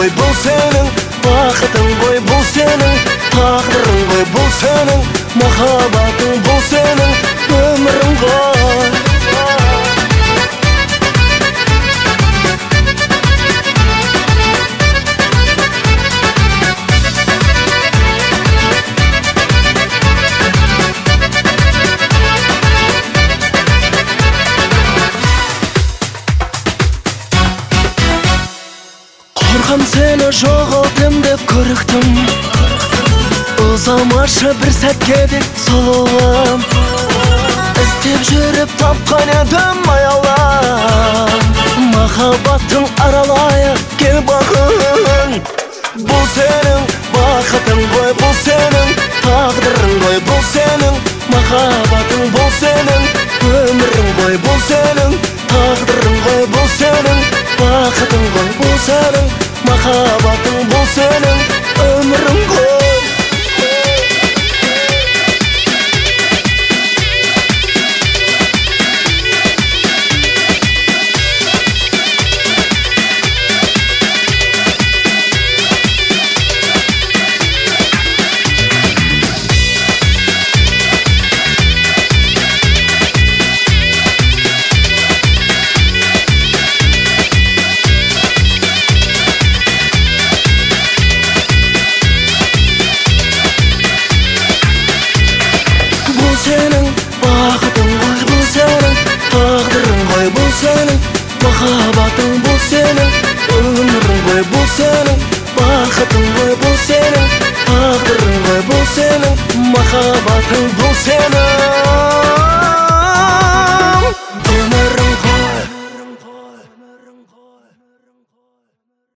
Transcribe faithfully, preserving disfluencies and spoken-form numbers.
ғой бұл сенің, бақытың ғой бұл сенің, тағдырың ғой бұл сенің, махаббатың бұл сенің, өмірің ғой. Қорқам сені жоғалтым деп көріктім, ұзамашы бір сәтке де сұлуым. Іздеп жүріп тапқан едім аялам, махаббаттың аралайық кел бағын. Бұл сенің бақытың ғой бұл сенің, тағдырың ғой бұл сенің, махаббатың бұл сенің, өмірің ғой бұл сенің, тағдырың ғой бұл сенің, бақытың ғой бұл сенің, махаббатың бұл сенің, өмірің ғой. Сенің бақытың ғой бұл сенің, тағдырың ғой бұл сенің, махаббатың бұл сенің, өмірің ғой бұл сенің, бақытың ғой бұл сенің, тағдырың ғой бұл сенің, махаббатың бұл сенің.